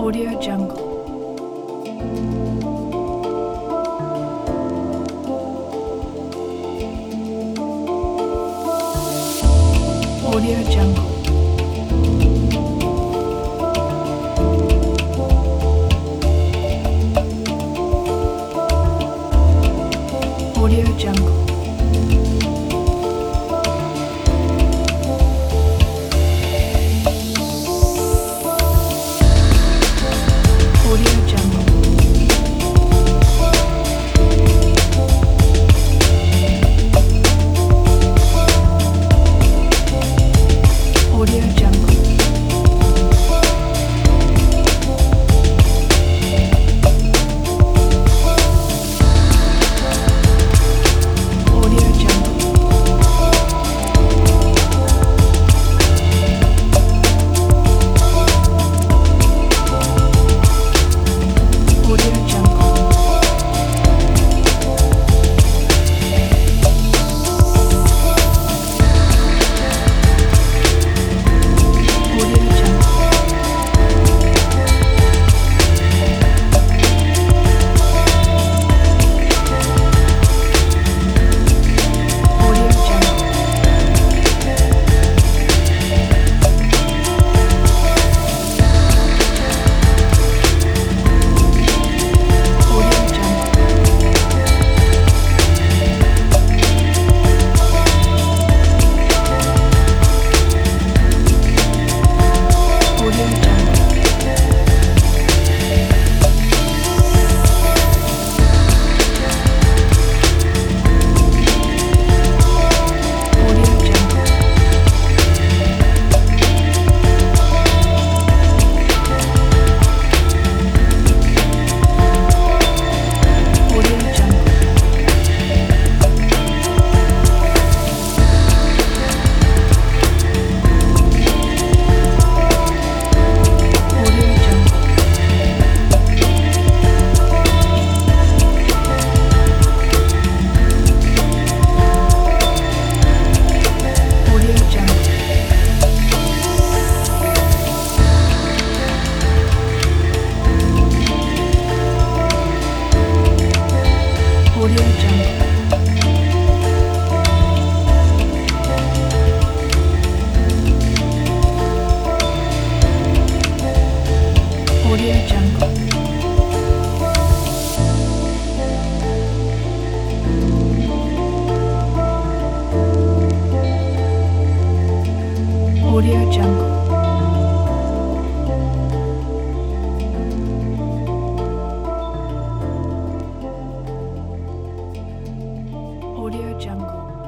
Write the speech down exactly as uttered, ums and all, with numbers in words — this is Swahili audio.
Audio Jungle. Audio Jungle. Audio Jungle. Audio Jungle. Audio Jungle. Audio Jungle. Audio Jungle. Audio Jungle. Audio Jungle. Audio Jungle. Audio Jungle. Audio Jungle. Audio Jungle. Audio Jungle. Audio Jungle. Audio Jungle. Audio Jungle. Audio Jungle. Audio Jungle.